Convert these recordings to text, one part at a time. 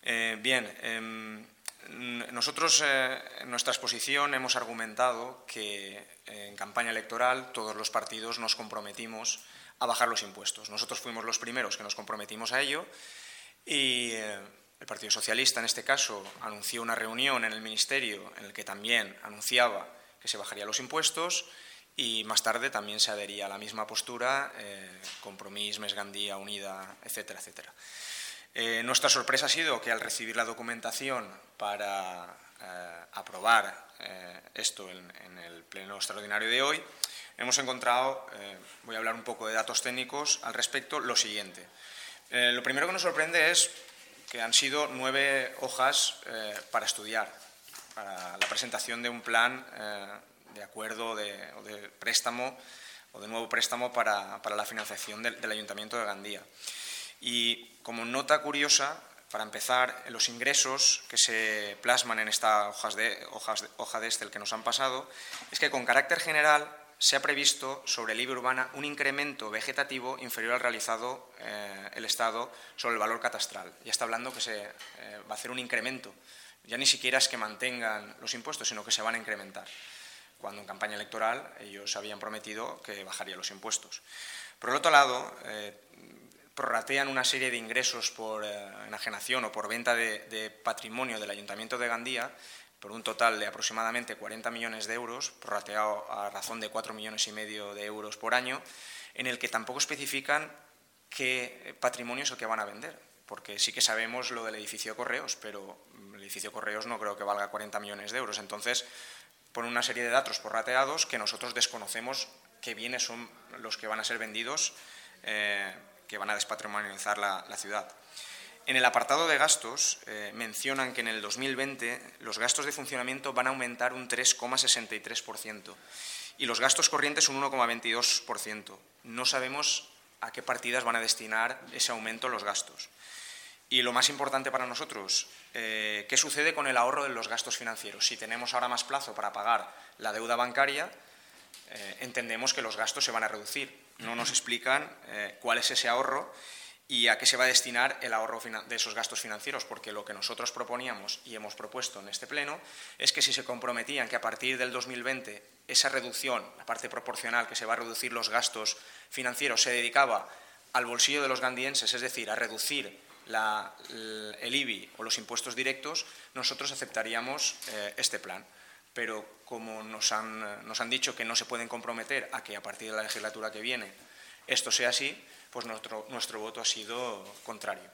Nosotros en nuestra exposición hemos argumentado que en campaña electoral todos los partidos nos comprometimos a bajar los impuestos. Nosotros fuimos los primeros que nos comprometimos a ello y el Partido Socialista, en este caso, anunció una reunión en el Ministerio en la que también anunciaba que se bajarían los impuestos y más tarde también se adhería a la misma postura, Compromís, Més Gandia, Unida, etcétera, etcétera. Nuestra sorpresa ha sido que al recibir la documentación para aprobar esto en el pleno extraordinario de hoy, hemos encontrado, voy a hablar un poco de datos técnicos al respecto, lo siguiente. Lo primero que nos sorprende es que han sido 9 hojas para estudiar, para la presentación de un plan de acuerdo o de préstamo o de nuevo préstamo para la financiación del Ayuntamiento de Gandía. Y como nota curiosa, para empezar, los ingresos que se plasman en esta hoja de Excel que nos han pasado es que con carácter general se ha previsto sobre el IBI urbana un incremento vegetativo inferior al realizado el Estado sobre el valor catastral. Ya está hablando que se va a hacer un incremento. Ya ni siquiera es que mantengan los impuestos, sino que se van a incrementar, cuando en campaña electoral ellos habían prometido que bajarían los impuestos. Por el otro lado, prorratean una serie de ingresos por enajenación o por venta de patrimonio del Ayuntamiento de Gandía por un total de aproximadamente 40 millones de euros, prorrateado a razón de 4,5 millones de euros por año, en el que tampoco especifican qué patrimonio es el que van a vender, porque sí que sabemos lo del edificio Correos, pero el edificio Correos no creo que valga 40 millones de euros. Entonces, por una serie de datos prorrateados que nosotros desconocemos qué bienes son los que van a ser vendidos, que van a despatrimonializar la ciudad. En el apartado de gastos mencionan que en el 2020 los gastos de funcionamiento van a aumentar un 3,63% y los gastos corrientes un 1,22%. No sabemos a qué partidas van a destinar ese aumento los gastos. Y lo más importante para nosotros, ¿qué sucede con el ahorro de los gastos financieros? Si tenemos ahora más plazo para pagar la deuda bancaria, entendemos que los gastos se van a reducir. No nos explican cuál es ese ahorro y a qué se va a destinar el ahorro de esos gastos financieros, porque lo que nosotros proponíamos y hemos propuesto en este pleno es que si se comprometían que a partir del 2020 esa reducción, la parte proporcional que se va a reducir los gastos financieros, se dedicaba al bolsillo de los gandienses, es decir, a reducir el IBI o los impuestos directos, nosotros aceptaríamos este plan. Pero como nos han dicho que no se pueden comprometer a que a partir de la legislatura que viene esto sea así, pues nuestro voto ha sido contrario.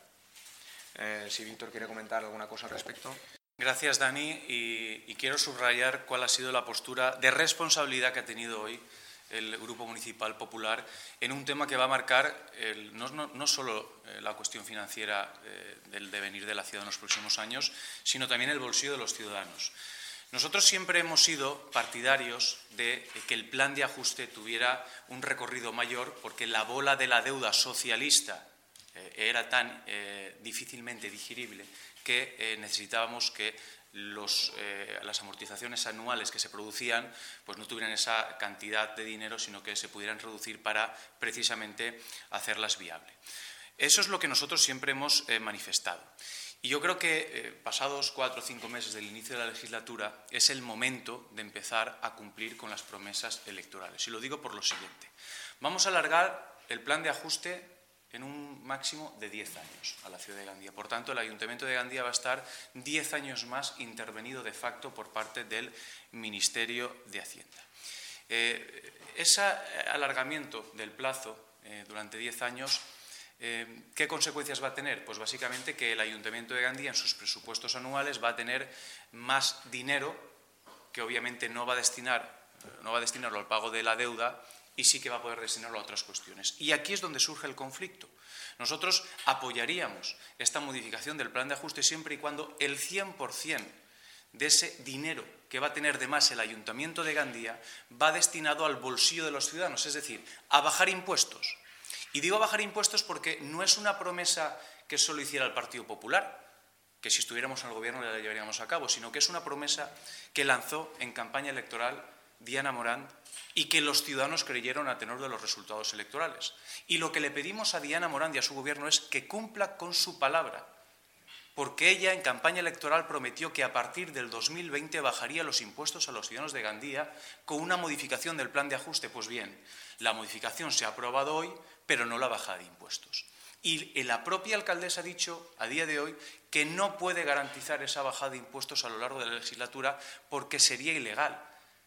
Si Víctor quiere comentar alguna cosa al respecto. Gracias, Dani, y quiero subrayar cuál ha sido la postura de responsabilidad que ha tenido hoy el Grupo Municipal Popular en un tema que va a marcar no solo la cuestión financiera del devenir de la ciudad en los próximos años, sino también el bolsillo de los ciudadanos. Nosotros siempre hemos sido partidarios de que el plan de ajuste tuviera un recorrido mayor porque la bola de la deuda socialista era tan difícilmente digerible que necesitábamos que las amortizaciones anuales que se producían pues no tuvieran esa cantidad de dinero, sino que se pudieran reducir para precisamente hacerlas viables. Eso es lo que nosotros siempre hemos manifestado. Y yo creo que pasados 4 o 5 meses del inicio de la legislatura es el momento de empezar a cumplir con las promesas electorales. Y lo digo por lo siguiente. Vamos a alargar el plan de ajuste en un máximo de 10 años a la ciudad de Gandía. Por tanto, el Ayuntamiento de Gandía va a estar 10 años más intervenido de facto por parte del Ministerio de Hacienda. Ese alargamiento del plazo durante 10 años, ¿qué consecuencias va a tener? Pues básicamente que el Ayuntamiento de Gandía en sus presupuestos anuales va a tener más dinero que obviamente no va a destinarlo al pago de la deuda y sí que va a poder destinarlo a otras cuestiones. Y aquí es donde surge el conflicto. Nosotros apoyaríamos esta modificación del plan de ajuste siempre y cuando el 100% de ese dinero que va a tener de más el Ayuntamiento de Gandía va destinado al bolsillo de los ciudadanos, es decir, a bajar impuestos. Y digo bajar impuestos porque no es una promesa que solo hiciera el Partido Popular, que si estuviéramos en el Gobierno la llevaríamos a cabo, sino que es una promesa que lanzó en campaña electoral Diana Morant y que los ciudadanos creyeron a tenor de los resultados electorales. Y lo que le pedimos a Diana Morant y a su Gobierno es que cumpla con su palabra, porque ella en campaña electoral prometió que a partir del 2020 bajaría los impuestos a los ciudadanos de Gandía con una modificación del plan de ajuste. Pues bien, la modificación se ha aprobado hoy, pero no la bajada de impuestos. Y la propia alcaldesa ha dicho a día de hoy que no puede garantizar esa bajada de impuestos a lo largo de la legislatura porque sería ilegal.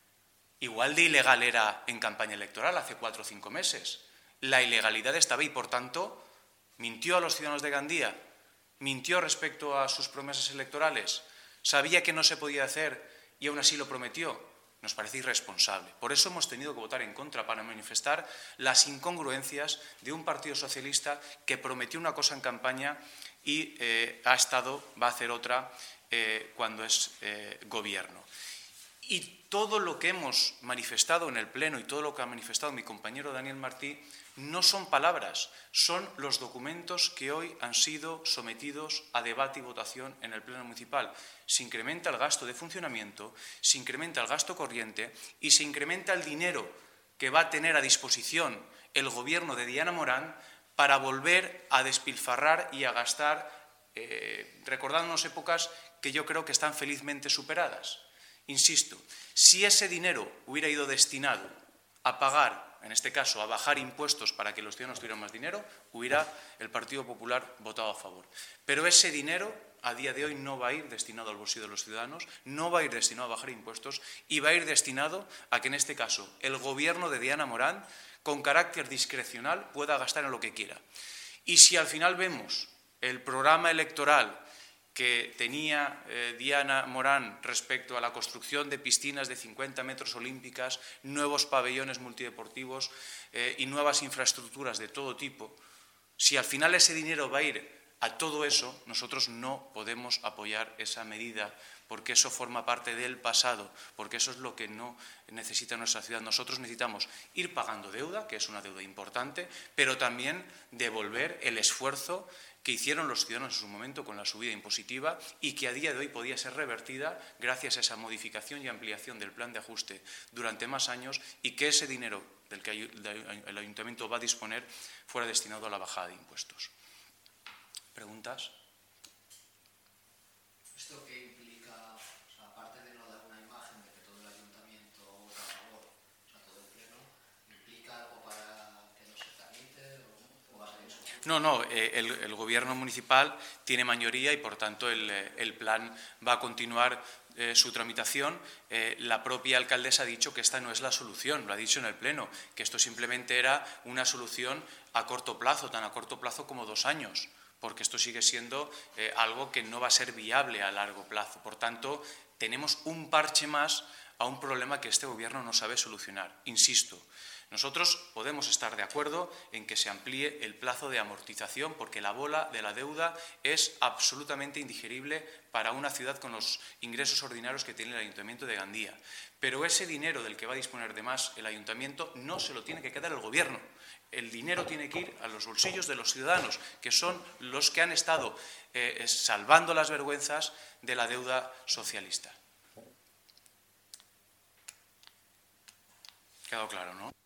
Igual de ilegal era en campaña electoral hace 4 o 5 meses. La ilegalidad estaba ahí, por tanto, mintió a los ciudadanos de Gandía, mintió respecto a sus promesas electorales, sabía que no se podía hacer y aún así lo prometió. Nos parece irresponsable. Por eso hemos tenido que votar en contra, para manifestar las incongruencias de un Partido Socialista que prometió una cosa en campaña y va a hacer otra cuando es gobierno. Y todo lo que hemos manifestado en el Pleno y todo lo que ha manifestado mi compañero Daniel Martí no son palabras, son los documentos que hoy han sido sometidos a debate y votación en el Pleno municipal. Se incrementa el gasto de funcionamiento, se incrementa el gasto corriente y se incrementa el dinero que va a tener a disposición el Gobierno de Diana Morán para volver a despilfarrar y a gastar, recordándonos épocas que yo creo que están felizmente superadas. Insisto, si ese dinero hubiera ido destinado a pagar, en este caso, a bajar impuestos para que los ciudadanos tuvieran más dinero, hubiera el Partido Popular votado a favor. Pero ese dinero, a día de hoy, no va a ir destinado al bolsillo de los ciudadanos, no va a ir destinado a bajar impuestos y va a ir destinado a que, en este caso, el Gobierno de Diana Morán, con carácter discrecional, pueda gastar en lo que quiera. Y si al final vemos el programa electoral que tenía Diana Morán respecto a la construcción de piscinas de 50 metros olímpicas, nuevos pabellones multideportivos y nuevas infraestructuras de todo tipo, si al final ese dinero va a ir a todo eso, nosotros no podemos apoyar esa medida, porque eso forma parte del pasado, porque eso es lo que no necesita nuestra ciudad. Nosotros necesitamos ir pagando deuda, que es una deuda importante, pero también devolver el esfuerzo que hicieron los ciudadanos en su momento con la subida impositiva y que a día de hoy podía ser revertida gracias a esa modificación y ampliación del plan de ajuste durante más años y que ese dinero del que el Ayuntamiento va a disponer fuera destinado a la bajada de impuestos. ¿Preguntas? ¿Esto qué implica, o sea, aparte de no dar una imagen de que todo el Ayuntamiento vota a favor, o sea, todo el Pleno, implica algo para que no se tramite o va a ser eso? No, el Gobierno municipal tiene mayoría y, por tanto, el plan va a continuar su tramitación. La propia alcaldesa ha dicho que esta no es la solución, lo ha dicho en el Pleno, que esto simplemente era una solución a corto plazo, tan a corto plazo como 2 años, porque esto sigue siendo algo que no va a ser viable a largo plazo. Por tanto, tenemos un parche más a un problema que este Gobierno no sabe solucionar. Insisto, nosotros podemos estar de acuerdo en que se amplíe el plazo de amortización porque la bola de la deuda es absolutamente indigerible para una ciudad con los ingresos ordinarios que tiene el Ayuntamiento de Gandía. Pero ese dinero del que va a disponer de más el Ayuntamiento no se lo tiene que quedar el Gobierno. El dinero tiene que ir a los bolsillos de los ciudadanos, que son los que han estado salvando las vergüenzas de la deuda socialista. ¿Quedado claro, no?